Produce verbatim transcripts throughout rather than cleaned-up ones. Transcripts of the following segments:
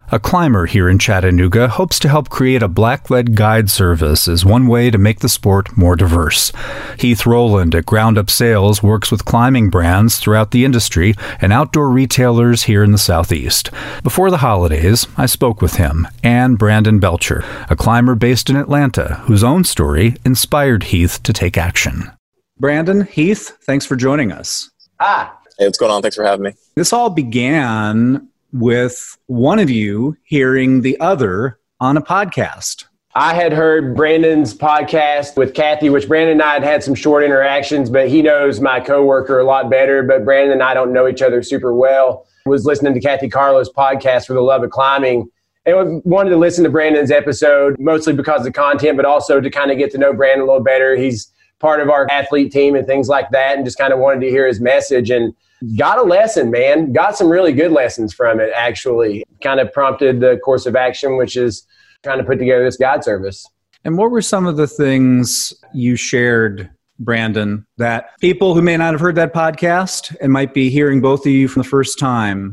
A climber here in Chattanooga hopes to help create a Black-led guide service as one way to make the sport more diverse. Heath Rowland at Ground Up Sales works with climbing brands throughout the industry and outdoor retailers here in the Southeast. Before the holidays, I spoke with him and Brandon Belcher, a climber based in Atlanta whose own story inspired Heath to take action. Brandon, Heath, thanks for joining us. Ah. Hey, what's going on? Thanks for having me. This all began with one of you hearing the other on a podcast. I had heard Brandon's podcast with Kathy, which Brandon and I had had some short interactions, but he knows my coworker a lot better. But Brandon and I don't know each other super well. I was listening to Kathy Carlos' podcast for the love of climbing, and wanted to listen to Brandon's episode, mostly because of the content, but also to kind of get to know Brandon a little better. He's part of our athlete team and things like that, and just kind of wanted to hear his message. And got a lesson, man. Got some really good lessons from it, actually. Kind of prompted the course of action, which is trying to put together this guide service. And what were some of the things you shared, Brandon, that people who may not have heard that podcast and might be hearing both of you for the first time?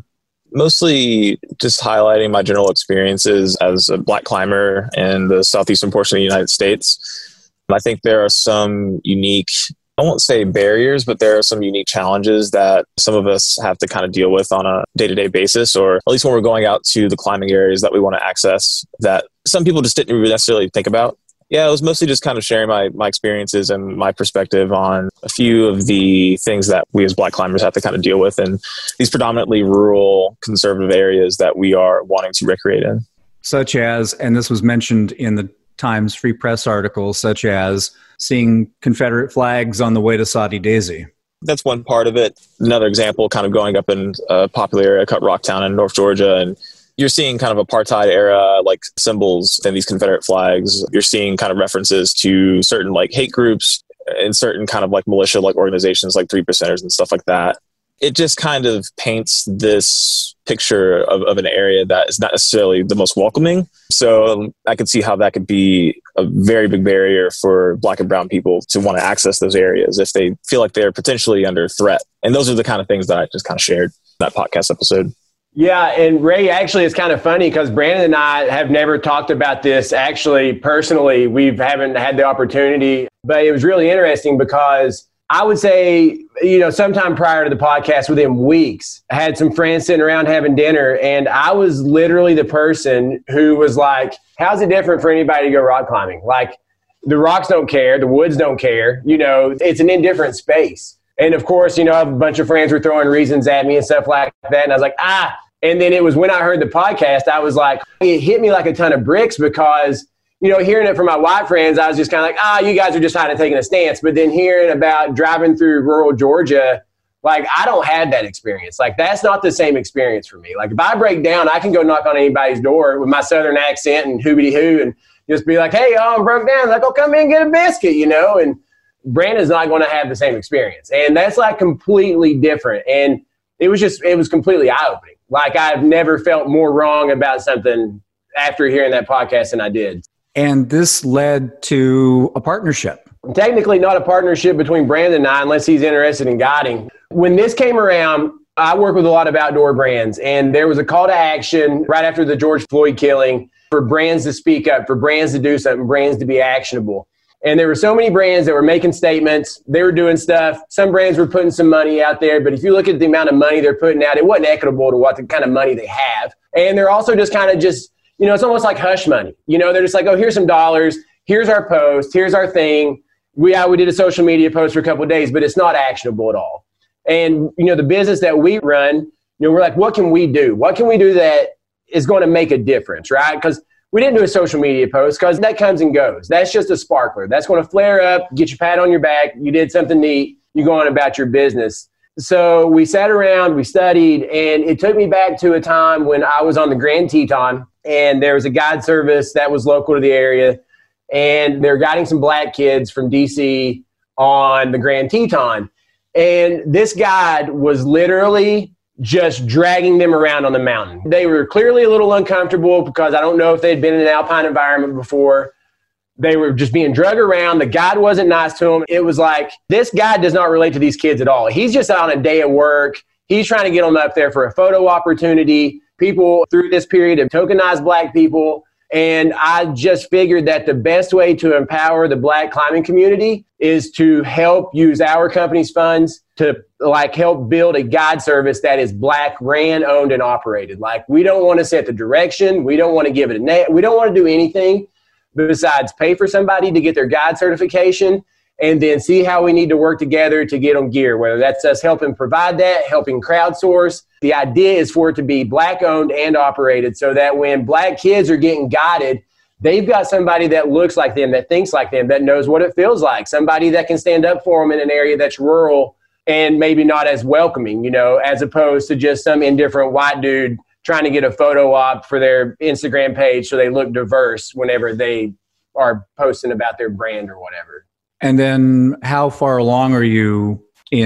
Mostly just highlighting my general experiences as a Black climber in the southeastern portion of the United States. I think there are some unique, I won't say barriers, but there are some unique challenges that some of us have to kind of deal with on a day-to-day basis, or at least when we're going out to the climbing areas that we want to access that some people just didn't necessarily think about. Yeah, it was mostly just kind of sharing my, my experiences and my perspective on a few of the things that we as Black climbers have to kind of deal with in these predominantly rural, conservative areas that we are wanting to recreate in. Such as, and this was mentioned in the Times Free Press articles, such as seeing Confederate flags on the way to Soddy Daisy. That's one part of it. Another example, kind of going up in a popular area, Cut Rocktown in North Georgia, and you're seeing kind of apartheid era like symbols in these Confederate flags. You're seeing kind of references to certain like hate groups and certain kind of like militia like organizations like Three Percenters and stuff like that. It just kind of paints this picture of, of an area that is not necessarily the most welcoming. So um, I could see how that could be a very big barrier for Black and brown people to want to access those areas if they feel like they're potentially under threat. And those are the kind of things that I just kind of shared in that podcast episode. Yeah, and Ray, actually, it's kind of funny because Brandon and I have never talked about this actually personally. We haven't had the opportunity, but it was really interesting because I would say, you know, sometime prior to the podcast, within weeks, I had some friends sitting around having dinner, and I was literally the person who was like, how's it different for anybody to go rock climbing? Like, the rocks don't care, the woods don't care, you know, it's an indifferent space. And of course, you know, a bunch of friends were throwing reasons at me and stuff like that, and I was like, ah. And then it was when I heard the podcast, I was like, it hit me like a ton of bricks because, you know, hearing it from my white friends, I was just kind of like, ah, you guys are just kind of taking a stance. But then hearing about driving through rural Georgia, like, I don't have that experience. Like, that's not the same experience for me. Like, if I break down, I can go knock on anybody's door with my Southern accent and hoobity-hoo and just be like, hey, oh, I broke down. Like, oh, come in and get a biscuit, you know? And Brandon's not going to have the same experience. And that's, like, completely different. And it was just, it was completely eye-opening. Like, I've never felt more wrong about something after hearing that podcast than I did. And this led to a partnership. Technically not a partnership between Brandon and I, unless he's interested in guiding. When this came around, I work with a lot of outdoor brands, and there was a call to action right after the George Floyd killing for brands to speak up, for brands to do something, brands to be actionable. And there were so many brands that were making statements. They were doing stuff. Some brands were putting some money out there. But if you look at the amount of money they're putting out, it wasn't equitable to what the kind of money they have. And they're also just kind of just, you know, it's almost like hush money. You know, they're just like, oh, here's some dollars. Here's our post. Here's our thing. We, uh, we did a social media post for a couple of days, but it's not actionable at all. And, you know, the business that we run, you know, we're like, what can we do? What can we do that is going to make a difference, right? Because we didn't do a social media post because that comes and goes. That's just a sparkler. That's going to flare up, get your pat on your back. You did something neat. You go on about your business. So we sat around, we studied, and it took me back to a time when I was on the Grand Teton, and there was a guide service that was local to the area, and they're guiding some Black kids from D C on the Grand Teton. And this guide was literally just dragging them around on the mountain. They were clearly a little uncomfortable because I don't know if they'd been in an alpine environment before. They were just being dragged around. The guide wasn't nice to them. It was like, this guide does not relate to these kids at all. He's just on a day at work. He's trying to get them up there for a photo opportunity. people through this period have tokenized Black people. And I just figured that the best way to empower the Black climbing community is to help use our company's funds to like help build a guide service that is Black ran, owned, and operated. Like, we don't want to set the direction. We don't want to give it a name. We don't want to do anything besides pay for somebody to get their guide certification and then see how we need to work together to get them gear, whether that's us helping provide that, helping crowdsource. The idea is for it to be Black owned and operated so that when Black kids are getting guided, they've got somebody that looks like them, that thinks like them, that knows what it feels like, somebody that can stand up for them in an area that's rural and maybe not as welcoming, you know, as opposed to just some indifferent white dude trying to get a photo op for their Instagram page so they look diverse whenever they are posting about their brand or whatever. And then how far along are you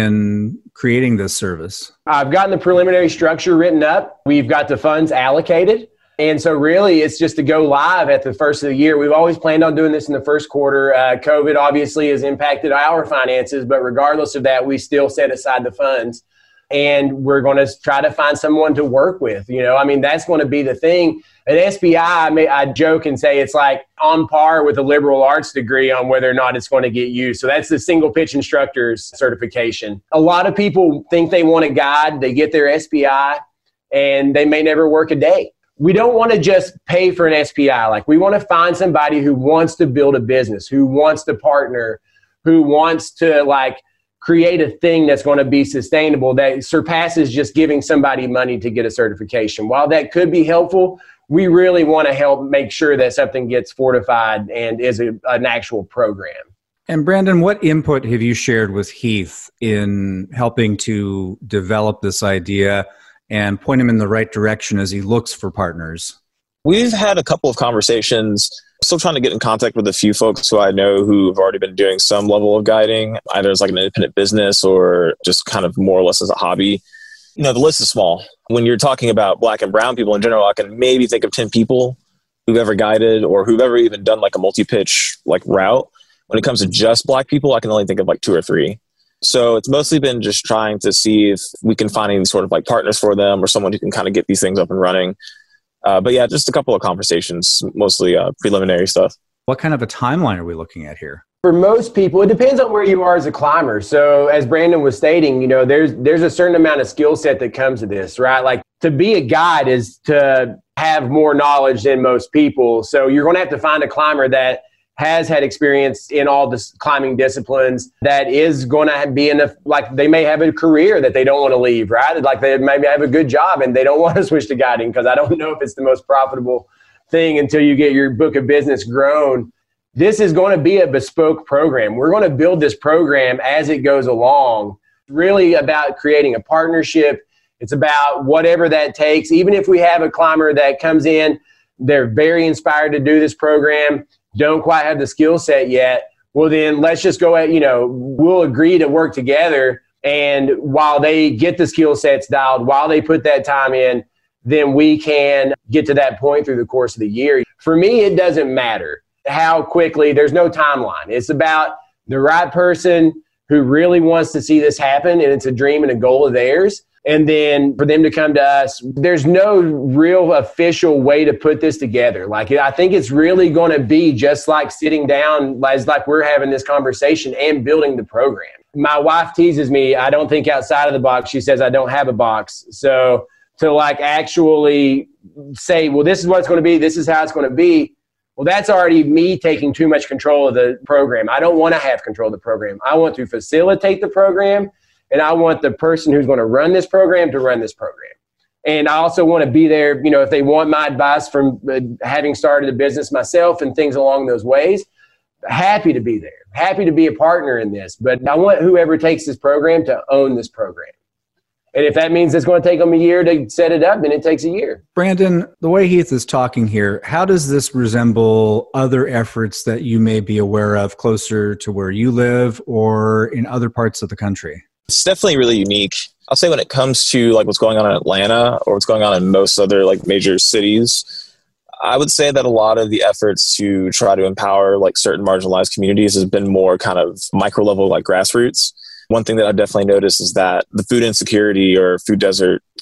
in creating this service? I've gotten the preliminary structure written up. We've got the funds allocated. And so really it's just to go live at the first of the year. We've always planned on doing this in the first quarter. Uh, COVID obviously has impacted our finances, but regardless of that, we still set aside the funds. And we're going to try to find someone to work with. You know, I mean, that's going to be the thing. At S B I, I, may, I joke and say it's like on par with a liberal arts degree on whether or not it's going to get used. So that's the single pitch instructor's certification. A lot of people think they want a guide. They get their S B I and they may never work a day. We don't want to just pay for an S P I. Like, we want to find somebody who wants to build a business, who wants to partner, who wants to like create a thing that's going to be sustainable, that surpasses just giving somebody money to get a certification. While that could be helpful, we really want to help make sure that something gets fortified and is a, an actual program. And Brandon, what input have you shared with Heath in helping to develop this idea and point him in the right direction as he looks for partners? We've had a couple of conversations. Still trying to get in contact with a few folks who I know who have already been doing some level of guiding, either as like an independent business or just kind of more or less as a hobby. You know, the list is small. When you're talking about Black and brown people in general, I can maybe think of ten people who've ever guided or who've ever even done like a multi-pitch like route. When it comes to just Black people, I can only think of like two or three. So it's mostly been just trying to see if we can find any sort of like partners for them or someone who can kind of get these things up and running. Uh, but yeah, just a couple of conversations, mostly uh, preliminary stuff. What kind of a timeline are we looking at here? For most people, it depends on where you are as a climber. So as Brandon was stating, you know, there's there's a certain amount of skill set that comes to this, right? Like, to be a guide is to have more knowledge than most people. So you're going to have to find a climber that has had experience in all the climbing disciplines, that is going to be enough, like they may have a career that they don't want to leave, right? Like they maybe have a good job and they don't want to switch to guiding, because I don't know if it's the most profitable thing until you get your book of business grown. This is going to be a bespoke program. We're going to build this program as it goes along. Really about creating a partnership. It's about whatever that takes. Even if we have a climber that comes in, they're very inspired to do this program, don't quite have the skill set yet, well then let's just go at, you know, we'll agree to work together. And while they get the skill sets dialed, while they put that time in, then we can get to that point through the course of the year. For me, it doesn't matter how quickly, there's no timeline. It's about the right person who really wants to see this happen, and it's a dream and a goal of theirs. And then for them to come to us, there's no real official way to put this together. Like, I think it's really going to be just like sitting down as like we're having this conversation and building the program. My wife teases me, I don't think outside of the box. She says I don't have a box. So to like actually say, well, this is what it's going to be, this is how it's going to be, well, that's already me taking too much control of the program. I don't want to have control of the program. I want to facilitate the program. And I want the person who's going to run this program to run this program. And I also want to be there, you know, if they want my advice from uh, having started a business myself and things along those ways, happy to be there, happy to be a partner in this. But I want whoever takes this program to own this program. And if that means it's going to take them a year to set it up, then it takes a year. Brandon, the way Heath is talking here, how does this resemble other efforts that you may be aware of closer to where you live or in other parts of the country? It's definitely really unique. I'll say when it comes to like what's going on in Atlanta or what's going on in most other like major cities, I would say that a lot of the efforts to try to empower like certain marginalized communities has been more kind of micro level, like grassroots. One thing that I've definitely noticed is that the food insecurity or food desert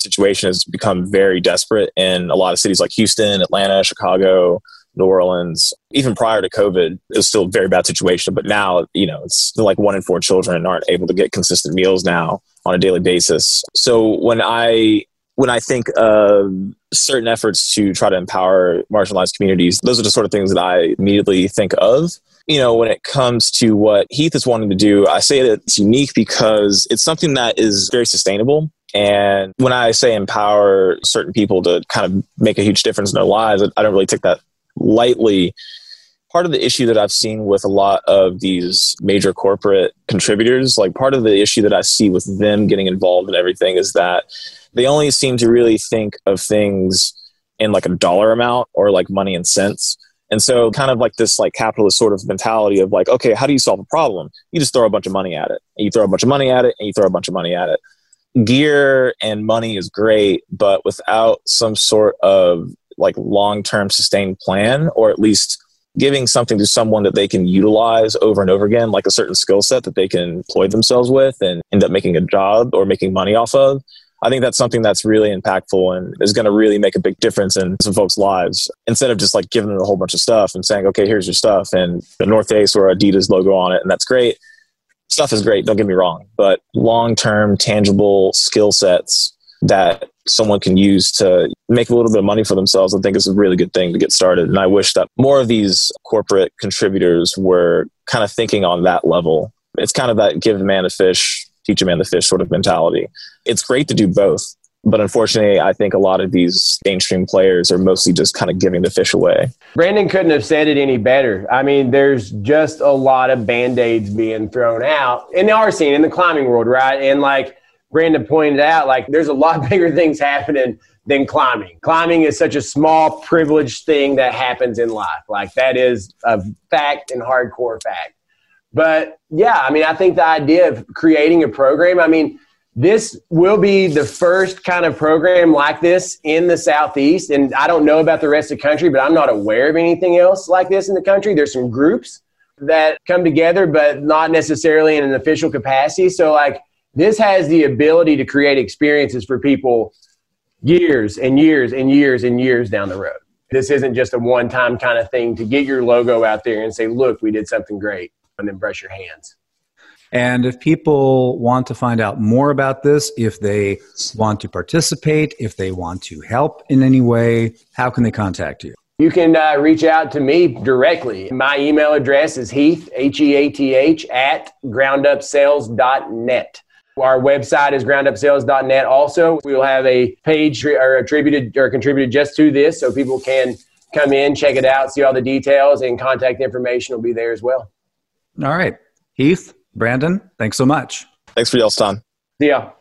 situation has become very desperate in a lot of cities like Houston, Atlanta, Chicago, New Orleans. Even prior to COVID, it was still a very bad situation. But now, you know, it's like one in four children aren't able to get consistent meals now on a daily basis. So when I when I think of certain efforts to try to empower marginalized communities, those are the sort of things that I immediately think of. You know, when it comes to what Heath is wanting to do, I say that it's unique because it's something that is very sustainable. And when I say empower certain people to kind of make a huge difference in their lives, I don't really take that lightly. Part of the issue that I've seen with a lot of these major corporate contributors, like part of the issue that I see with them getting involved in everything is that they only seem to really think of things in like a dollar amount or like money and cents. And so kind of like this like capitalist sort of mentality of like, okay, how do you solve a problem? You just throw a bunch of money at it. And you throw a bunch of money at it and you throw a bunch of money at it. Gear and money is great, but without some sort of like long-term sustained plan, or at least giving something to someone that they can utilize over and over again, like a certain skill set that they can employ themselves with and end up making a job or making money off of, I think that's something that's really impactful and is going to really make a big difference in some folks' lives. Instead of just like giving them a whole bunch of stuff and saying, okay, here's your stuff and the North Face or Adidas logo on it, and that's great. Stuff is great, don't get me wrong, but long-term tangible skill sets that someone can use to make a little bit of money for themselves, I think is a really good thing to get started. And I wish that more of these corporate contributors were kind of thinking on that level. It's kind of that give a man a fish, teach a man the fish sort of mentality. It's great to do both, but unfortunately, I think a lot of these mainstream players are mostly just kind of giving the fish away. Brandon couldn't have said it any better. I mean, there's just a lot of Band-Aids being thrown out in our scene, in the climbing world, right? And like Brandon pointed out, like there's a lot bigger things happening than climbing. Climbing is such a small, privileged thing that happens in life. Like that is a fact and hardcore fact. But yeah, I mean, I think the idea of creating a program, I mean, this will be the first kind of program like this in the Southeast. And I don't know about the rest of the country, but I'm not aware of anything else like this in the country. There's some groups that come together, but not necessarily in an official capacity. So like this has the ability to create experiences for people years and years and years and years down the road. This isn't just a one-time kind of thing to get your logo out there and say, look, we did something great, and then brush your hands. And if people want to find out more about this, if they want to participate, if they want to help in any way, how can they contact you? You can uh, reach out to me directly. My email address is Heath, H E A T H, at ground up sales dot net. Our website is ground up sales dot net. Also, we will have a page or attributed or contributed just to this, so people can come in, check it out, see all the details, and contact information will be there as well. All right. Heath, Brandon, thanks so much. Thanks for y'all's time. See ya.